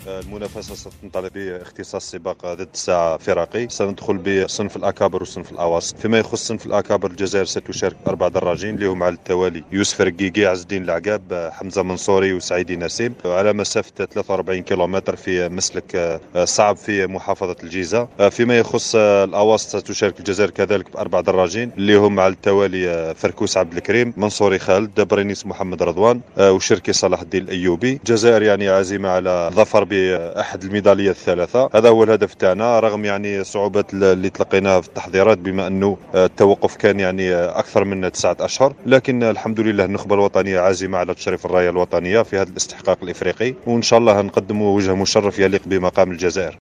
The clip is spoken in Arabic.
المنافسة ستنطلق باختصاص سباق ضد الساعة فرقي. سندخل بصنف الأكابر والصنف الأواسط. فيما يخص صنف الأكابر، الجزائر ستشارك ب4 دراجين اللي هم على التوالي: يوسف رقيقي، عز الدين العقاب، حمزة منصوري، وسعيدي نسيم، على مسافة 43 كيلومتر في مسلك صعب في محافظة الجيزة. فيما يخص الأواسط، ستشارك الجزائر كذلك ب4 دراجين اللي هم على التوالي: فركوس عبد الكريم، منصوري خالد، دبرينيس محمد رضوان، وشركي صلاح الدين الأيوبي. الجزائر يعني عازمة على الظفر بأحد الميداليات الثلاثة. هذا هو الهدف تاعنا، رغم يعني صعوبات اللي تلقيناها في التحضيرات، بما أنه التوقف كان يعني أكثر من 9 أشهر، لكن الحمد لله النخبة الوطنية عازمة على تشريف الراية الوطنية في هذا الاستحقاق الإفريقي، وإن شاء الله نقدم وجه مشرف يليق بمقام الجزائر.